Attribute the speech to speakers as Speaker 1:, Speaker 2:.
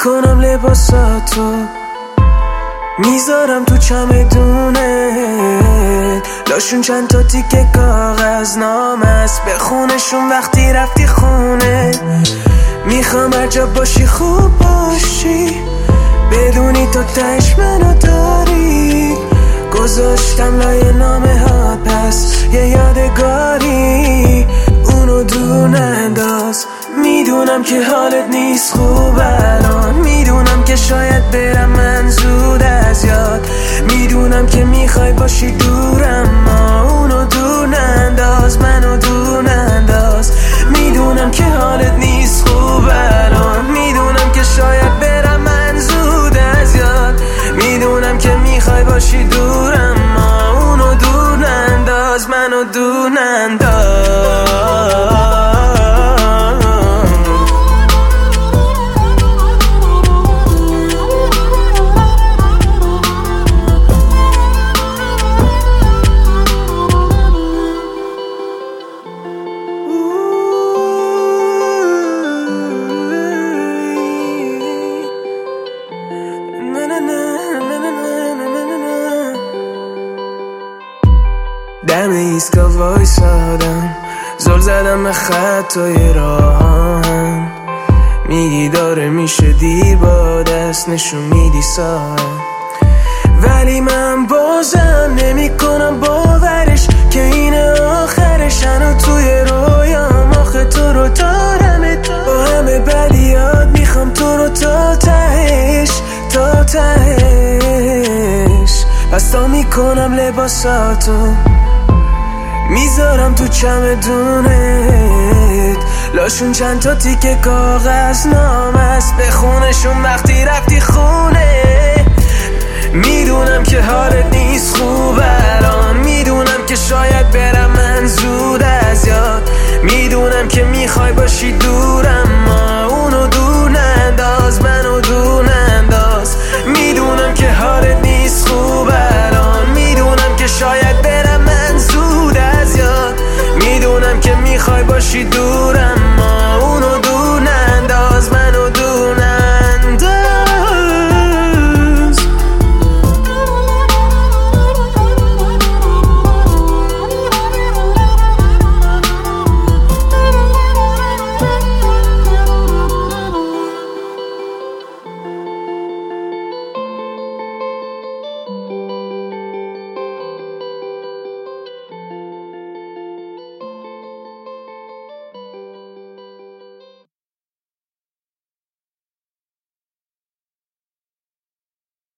Speaker 1: میکنم لباساتو میذارم تو چمدونه، لاشون چند تا تیکه کاغذ نامه است، بخونشون وقتی رفتی خونه. میخوام هر جا باشی خوب باشی، بدونی تو تهش منو داری. گذاشتم لای نامه ها پس یه یادگاری، اونو دور ننداز. میدونم که حالت نیست خوب الان، میدونم که شاید برم من زود از یاد، میدونم که میخوای باشی دورم، ما اونو دور ننداز، منو دور ننداز. میدونم که حالت نیست خوب الان، میدونم که شاید برم من زود از یاد، میدونم که میخوای باشی دورم، ما اونو دور ننداز، منو دور ننداز. دم ایسکا وایسادم، زل زدم به خطای راهان، میگی داره میشه دیر، با دست نشون میدی ساعت، ولی من بازم نمی کنم باورش که این آخرش. هنو توی رویام آخه تو رو دارم، با همه بلیات میخوام تو رو تا تهش، تا تهش. پس تا میکنم لباساتو میذارم تو چمدونت، لاشون چند تا تیکه کاغذ نامه است، بخونشون وقتی رفتی خونه. میدونم که حالت نیست خوب الان، میدونم که شاید برم من زود از یاد، میدونم که میخوای باشی دورم،